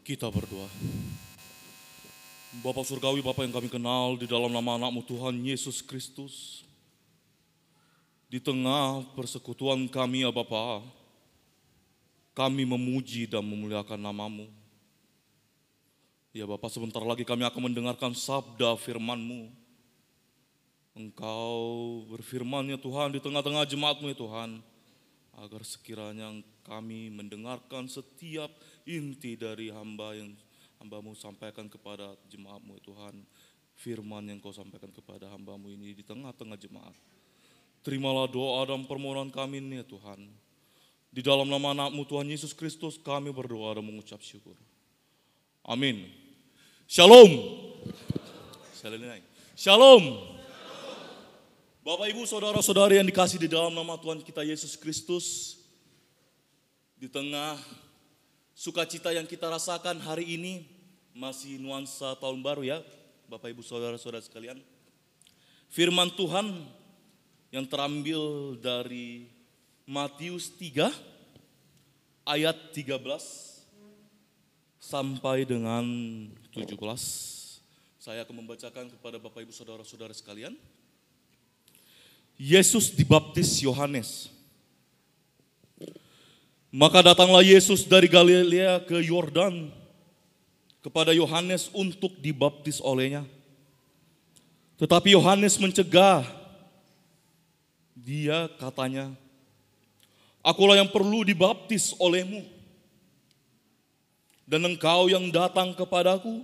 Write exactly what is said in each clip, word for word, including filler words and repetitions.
Kita berdoa. Bapa Surgawi, Bapa yang kami kenal di dalam nama anak-Mu Tuhan Yesus Kristus. Di tengah persekutuan kami ya Bapa, kami memuji dan memuliakan nama-Mu. Ya Bapa, sebentar lagi kami akan mendengarkan sabda firman-Mu. Engkau berfirman ya Tuhan di tengah-tengah jemaat-Mu ya Tuhan, agar sekiranya kami mendengarkan setiap inti dari hamba yang hamba-Mu sampaikan kepada jemaat-Mu ya Tuhan. Firman yang Kau sampaikan kepada hamba-Mu ini di tengah-tengah jemaat. Terimalah doa dan permohonan kami ini ya Tuhan. Di dalam nama anak-Mu Tuhan Yesus Kristus kami berdoa dan mengucap syukur. Amin. Shalom. Shalom. Bapak, Ibu, Saudara-saudari yang dikasih di dalam nama Tuhan kita Yesus Kristus, di tengah sukacita yang kita rasakan hari ini, masih nuansa tahun baru ya, Bapak, Ibu, Saudara-saudara sekalian. Firman Tuhan yang terambil dari Matius tiga, ayat tiga belas sampai dengan tujuh belas. Saya akan membacakan kepada Bapak, Ibu, Saudara-saudara sekalian. Yesus dibaptis Yohanes. Maka datanglah Yesus dari Galilea ke Yordan kepada Yohanes untuk dibaptis olehnya. Tetapi Yohanes mencegah dia, katanya, "Akulah yang perlu dibaptis olehmu, dan engkau yang datang kepadaku."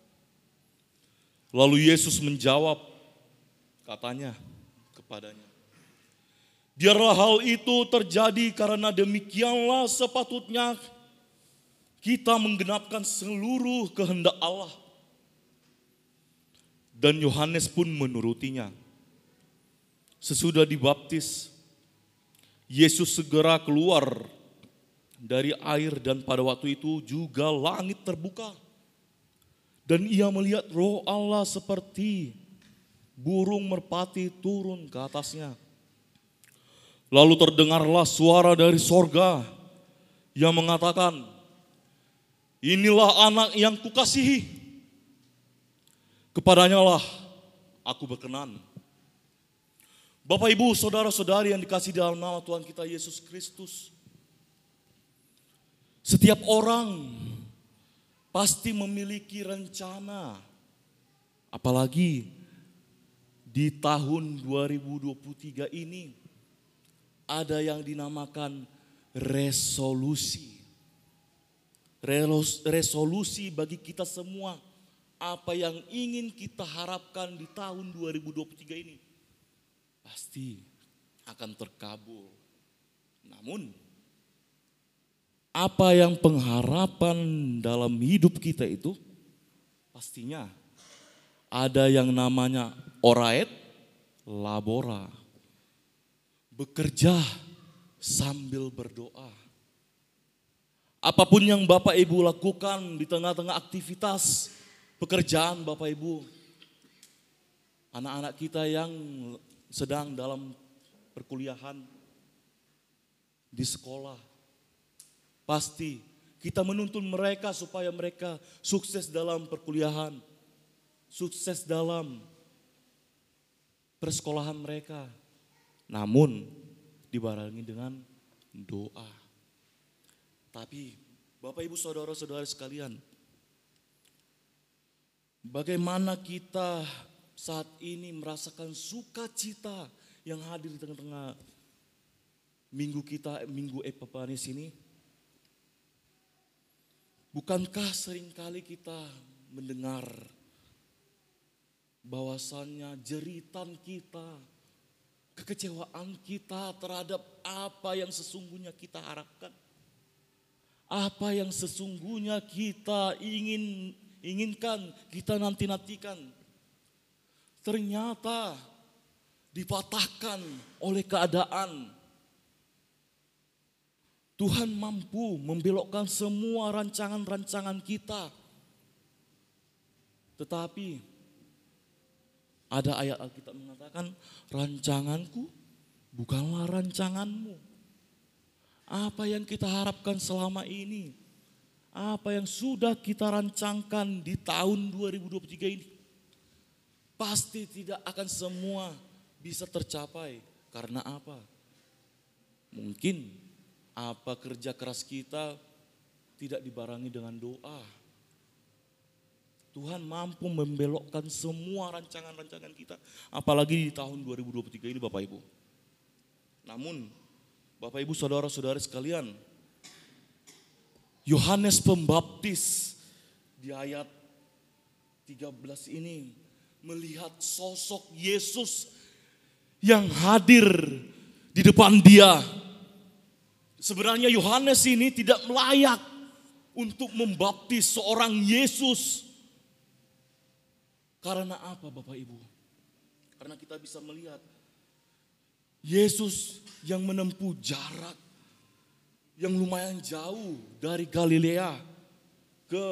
Lalu Yesus menjawab, katanya kepadanya, "Biarlah hal itu terjadi karena demikianlah sepatutnya kita menggenapkan seluruh kehendak Allah." Dan Yohanes pun menurutinya. Sesudah dibaptis, Yesus segera keluar dari air dan pada waktu itu juga langit terbuka. Dan ia melihat Roh Allah seperti burung merpati turun ke atasnya. Lalu terdengarlah suara dari sorga yang mengatakan, "Inilah anak yang kukasihi, kepadanya lah aku berkenan." Bapak, Ibu, Saudara-saudari yang dikasihi dalam nama Tuhan kita Yesus Kristus, setiap orang pasti memiliki rencana, apalagi di tahun dua ribu dua puluh tiga ini ada yang dinamakan resolusi. Resolusi bagi kita semua, apa yang ingin kita harapkan di tahun dua ribu dua puluh tiga ini pasti akan terkabul. Namun, apa yang pengharapan dalam hidup kita itu pastinya ada yang namanya oraet labora. Bekerja sambil berdoa. Apapun yang Bapak Ibu lakukan di tengah-tengah aktivitas pekerjaan Bapak Ibu, anak-anak kita yang sedang dalam perkuliahan di sekolah, pasti kita menuntun mereka supaya mereka sukses dalam perkuliahan, sukses dalam persekolahan mereka. Namun dibarengi dengan doa. Tapi Bapak, Ibu, Saudara-saudara sekalian, bagaimana kita saat ini merasakan sukacita yang hadir di tengah-tengah minggu kita, minggu Epifanis ini? Bukankah seringkali kita mendengar bahwasannya jeritan kita, kekecewaan kita terhadap apa yang sesungguhnya kita harapkan, apa yang sesungguhnya kita ingin inginkan, kita nanti-nantikan, ternyata dipatahkan oleh keadaan. Tuhan mampu membelokkan semua rancangan-rancangan kita. Tetapi ada ayat Alkitab mengatakan, rancanganku bukanlah rancanganmu. Apa yang kita harapkan selama ini, apa yang sudah kita rancangkan di tahun dua ribu dua puluh tiga ini, pasti tidak akan semua bisa tercapai. Karena apa? Mungkin apa kerja keras kita tidak dibarengi dengan doa. Tuhan mampu membelokkan semua rancangan-rancangan kita. Apalagi di tahun dua ribu dua puluh tiga ini Bapak Ibu. Namun Bapak Ibu saudara-saudari sekalian, Yohanes Pembaptis di ayat tiga belas ini melihat sosok Yesus yang hadir di depan dia. Sebenarnya Yohanes ini tidak layak untuk membaptis seorang Yesus. Karena apa Bapak Ibu? Karena kita bisa melihat Yesus yang menempuh jarak yang lumayan jauh dari Galilea ke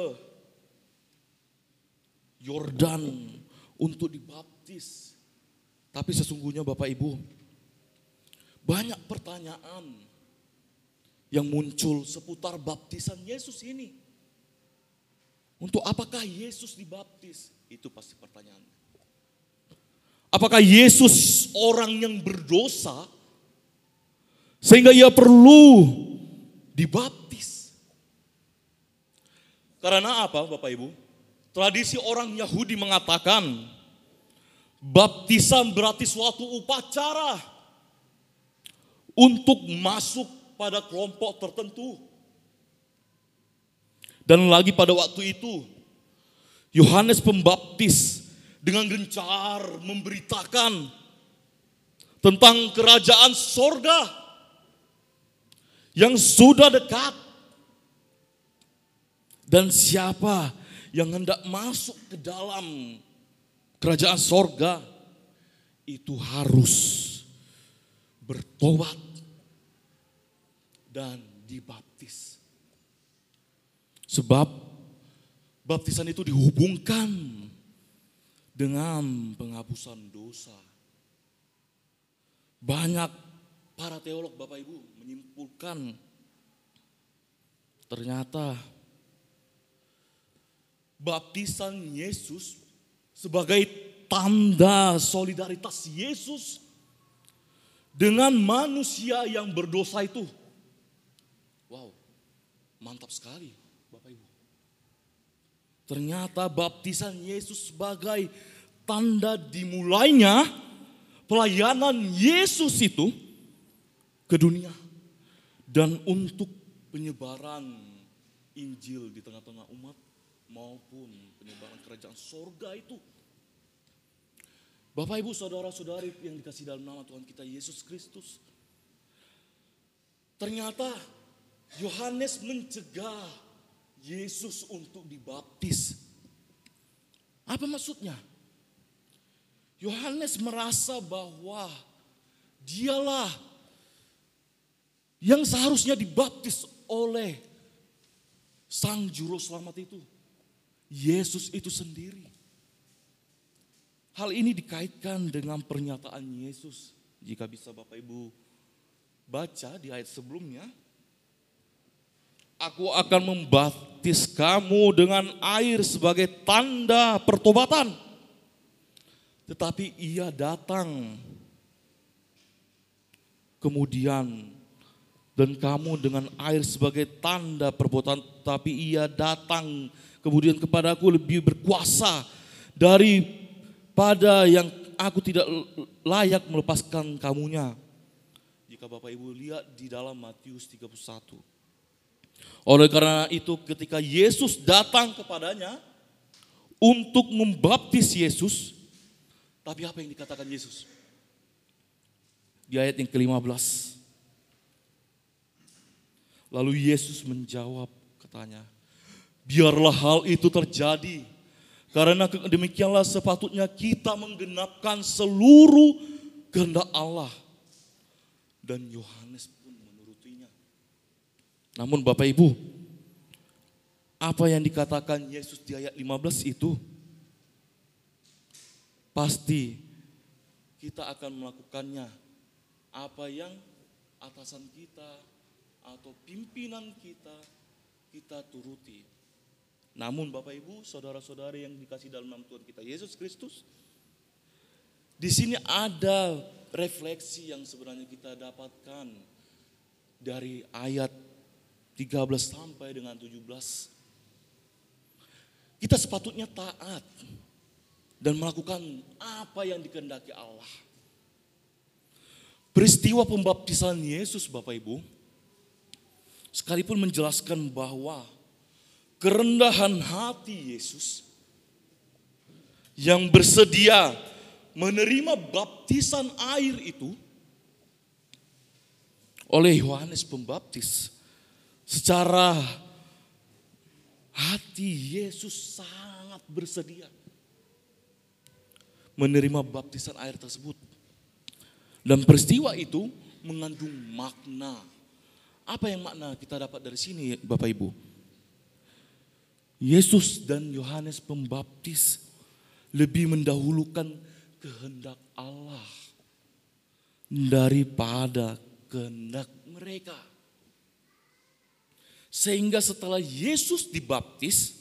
Yordan untuk dibaptis. Tapi sesungguhnya Bapak Ibu, banyak pertanyaan yang muncul seputar baptisan Yesus ini. Untuk apakah Yesus dibaptis? Itu pasti pertanyaan. Apakah Yesus orang yang berdosa sehingga ia perlu dibaptis? Karena apa Bapak Ibu? Tradisi orang Yahudi mengatakan baptisan berarti suatu upacara untuk masuk pada kelompok tertentu. Dan lagi pada waktu itu Yohanes Pembaptis dengan gencar memberitakan tentang kerajaan sorga yang sudah dekat. Dan siapa yang hendak masuk ke dalam kerajaan sorga itu harus bertobat dan dibaptis. Sebab baptisan itu dihubungkan dengan penghapusan dosa. Banyak para teolog Bapak Ibu menyimpulkan ternyata baptisan Yesus sebagai tanda solidaritas Yesus dengan manusia yang berdosa itu. Wow, mantap sekali Bapak Ibu. Ternyata baptisan Yesus sebagai tanda dimulainya pelayanan Yesus itu ke dunia. Dan untuk penyebaran Injil di tengah-tengah umat maupun penyebaran kerajaan sorga itu. Bapak Ibu saudara-saudari yang dikasihi dalam nama Tuhan kita Yesus Kristus. Ternyata Yohanes mencegah Yesus untuk dibaptis. Apa maksudnya? Yohanes merasa bahwa dialah yang seharusnya dibaptis oleh Sang Juru Selamat itu. Yesus itu sendiri. Hal ini dikaitkan dengan pernyataan Yesus. Jika bisa Bapak Ibu baca di ayat sebelumnya. Aku akan membaptis kamu dengan air sebagai tanda pertobatan. Tetapi ia datang kemudian dan kamu dengan air sebagai tanda perbuatan, tapi ia datang kemudian kepadaku lebih berkuasa daripada yang aku tidak layak melepaskan kamunya. Jika Bapak Ibu lihat di dalam Matius tiga puluh satu. Oleh karena itu ketika Yesus datang kepadanya untuk membaptis Yesus, tapi apa yang dikatakan Yesus? Di ayat yang kelima belas. Lalu Yesus menjawab katanya, biarlah hal itu terjadi. Karena demikianlah sepatutnya kita menggenapkan seluruh kehendak Allah. Dan Yohanes pun menurutinya. Namun Bapak Ibu, apa yang dikatakan Yesus di ayat lima belas itu, pasti kita akan melakukannya. Apa yang atasan kita atau pimpinan kita kita turuti. Namun Bapak Ibu, saudara-saudari yang dikasih dalam nama Tuhan kita Yesus Kristus, di sini ada refleksi yang sebenarnya kita dapatkan dari ayat tiga belas sampai dengan tujuh belas. Kita sepatutnya taat dan melakukan apa yang dikehendaki Allah. Peristiwa pembaptisan Yesus Bapak Ibu, sekalipun menjelaskan bahwa kerendahan hati Yesus yang bersedia menerima baptisan air itu oleh Yohanes Pembaptis, secara hati Yesus sangat bersedia menerima baptisan air tersebut. Dan peristiwa itu mengandung makna. Apa yang makna kita dapat dari sini Bapak Ibu? Yesus dan Yohanes Pembaptis lebih mendahulukan kehendak Allah daripada kehendak mereka. Sehingga setelah Yesus dibaptis,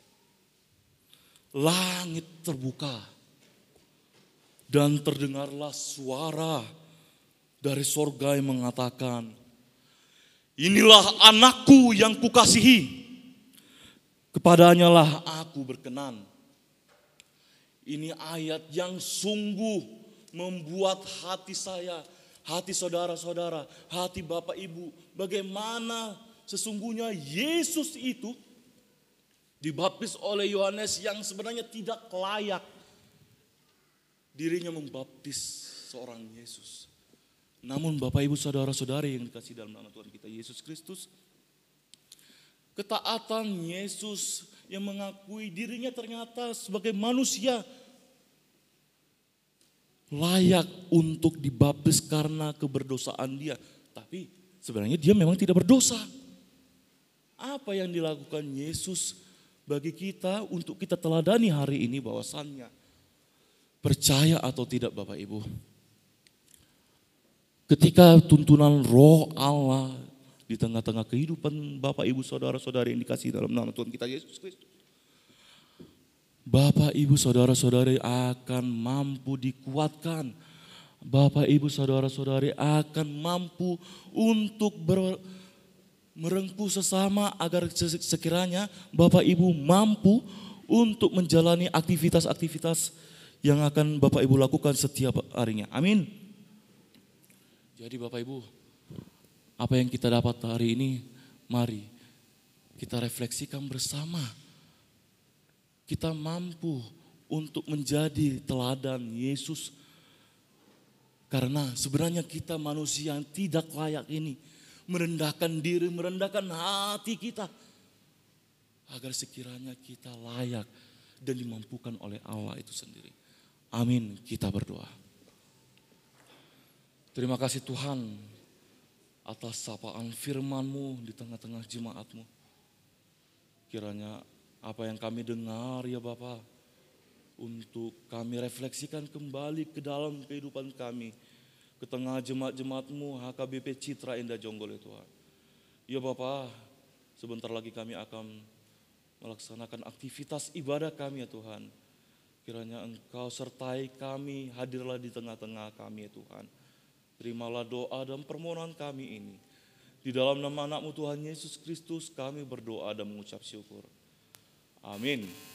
langit terbuka dan terdengarlah suara dari sorga yang mengatakan, "Inilah anakku yang kukasihi, kepadanya lah aku berkenan." Ini ayat yang sungguh membuat hati saya, hati saudara-saudara, hati Bapak Ibu, bagaimana sesungguhnya Yesus itu dibaptis oleh Yohanes yang sebenarnya tidak layak dirinya membaptis seorang Yesus. Namun Bapak Ibu saudara-saudari yang dikasih dalam nama Tuhan kita Yesus Kristus, ketaatan Yesus yang mengakui dirinya ternyata sebagai manusia layak untuk dibaptis karena keberdosaan dia. Tapi sebenarnya dia memang tidak berdosa. Apa yang dilakukan Yesus bagi kita untuk kita teladani hari ini bahwasannya, percaya atau tidak Bapak Ibu, ketika tuntunan Roh Allah di tengah-tengah kehidupan Bapak Ibu saudara-saudari yang dikasih dalam nama Tuhan kita Yesus Kristus, Bapak Ibu saudara-saudari akan mampu dikuatkan. Bapak Ibu saudara-saudari akan mampu untuk ber, merengkuh sesama agar sekiranya Bapak Ibu mampu untuk menjalani aktivitas-aktivitas yang akan Bapak Ibu lakukan setiap harinya. Amin. Jadi Bapak Ibu, apa yang kita dapat hari ini, mari kita refleksikan bersama. Kita mampu untuk menjadi teladan Yesus. Karena sebenarnya kita manusia yang tidak layak ini merendahkan diri, merendahkan hati kita. Agar sekiranya kita layak dan dimampukan oleh Allah itu sendiri. Amin, kita berdoa. Terima kasih Tuhan atas sapaan firman-Mu di tengah-tengah jemaat-Mu. Kiranya apa yang kami dengar ya Bapa, untuk kami refleksikan kembali ke dalam kehidupan kami, ke tengah jemaat-jemaat-Mu H K B P Citra Indah Jonggol ya Tuhan. Ya Bapa, sebentar lagi kami akan melaksanakan aktivitas ibadah kami ya Tuhan. Kiranya Engkau sertai kami, hadirlah di tengah-tengah kami ya Tuhan. Terimalah doa dan permohonan kami ini. Di dalam nama anak-Mu Tuhan Yesus Kristus kami berdoa dan mengucap syukur. Amin.